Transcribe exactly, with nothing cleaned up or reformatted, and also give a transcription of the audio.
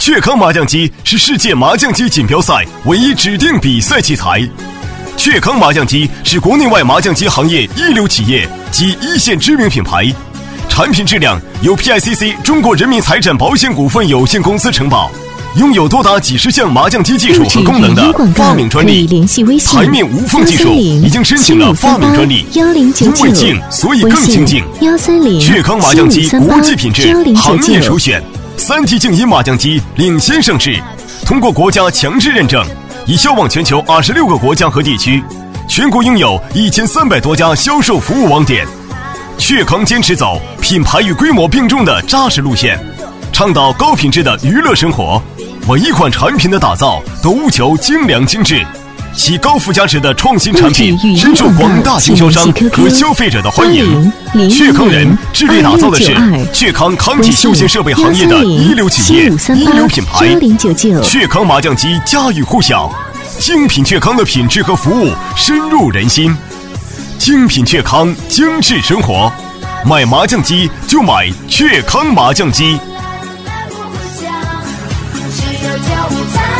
雀康麻将机是世界麻将机锦标赛唯一指定比赛器材。雀康麻将机是国内外麻将机行业一流企业及一线知名品牌，产品质量由 P I C C 中国人民财产保险股份有限公司承保，拥有多达几十项麻将机技术和功能的发明专利。台面无缝技术已经申请了发明专利。因为静，所以更清静。雀康麻将机国际品质，行业首选。三级静音麻将机领先上市，通过国家强制认证，已销往全球二十六个国家和地区，全国拥有一千三百多家销售服务网点。雀康坚持走品牌与规模并重的扎实路线，倡导高品质的娱乐生活。每一款产品的打造都务求精良精致，其高附加值的创新产品深受广大经销商和消费者的欢迎。雀康人致力打造的是雀康康体休闲设备行业的一流企业、一流品牌。雀康麻将机家喻户晓，精品雀康的品质和服务深入人心。精品雀康，精致生活，买麻将机就买雀康麻将机。 只有跳舞才